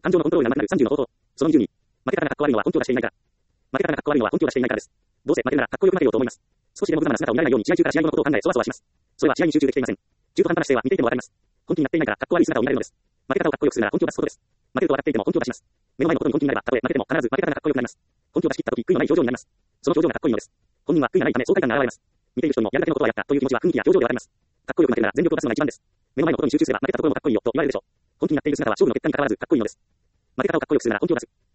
感情のコントロールが上手くなる30の方法。その20に、負けたからかっこ悪いのは根拠がしていないから。負けたからかっこ悪いのは根拠がしていないからです。どうせ負けるならかっこよくなれようと思います。少しでも無様な姿を見られないように試合中から試合後のことを考えそわそわします。それは試合に集中できていません。中途半端な姿勢は見ていてもわかります。本気になっていないからかっこ悪い姿を見られるのです。負け方をかっこよくするなら根拠を出すことです。負けると笑っていても根拠を出します。目の前のことに本気になれば、たとえ負けても必ず負け方がかっこよくなります。根拠を出し切ったとき、悔いのない表情になります。その表情がかっこいいのです。本人は悔いがないため爽快感が現れます。見ている人にもやるだけのことはやったという気持ちは雰囲気や表情でわかります。かっこよく負けるなら全力を出すのが一番です。目の前のことに集中すれば負けたところもかっこいいよと言われるでしょう。本気になっている姿は勝負の結果に関わらずかっこいいのです。負け方をかっこよくするなら根拠を出す。